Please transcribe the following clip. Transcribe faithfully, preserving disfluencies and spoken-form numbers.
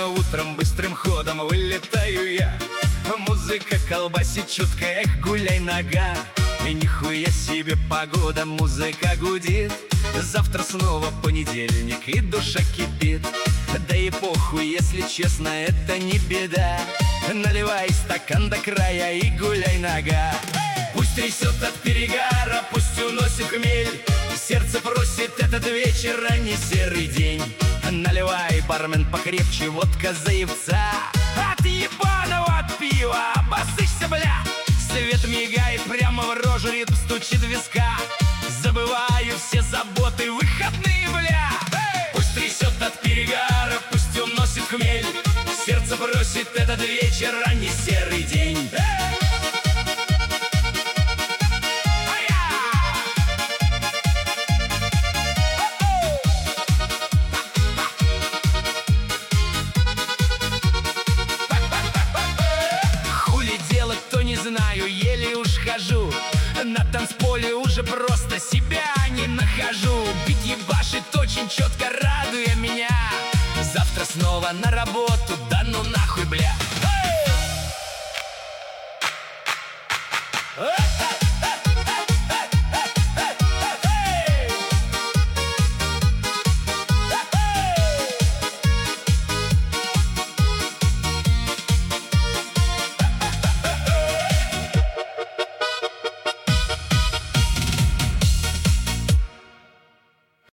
утром быстрым ходом вылетаю я. Музыка колбасит чутко, эх, гуляй, нога. И нихуя себе погода, музыка гудит. Завтра снова понедельник и душа кипит. Да и похуй, если честно, это не беда. Наливай стакан до края и гуляй, нога. Пусть трясет от перегара, пусть уносит хмель. Сердце просит этот вечер, а не серый день. Наливай, бармен, покрепче, водка заевца. От ебаного пива обоссышься, бля. Свет мигает прямо в рожу, ритм стучит в виска. Забываю все заботы, выходные, бля. Пусть трясет от перегара, пусть уносит хмель. Сердце просит этот вечер, а не серый день. Знаю, еле уж хожу. На танцполе уже просто себя не нахожу. Бит ебашит очень четко, радуя меня. Завтра снова на работу, да ну нахуй, бля. Эй!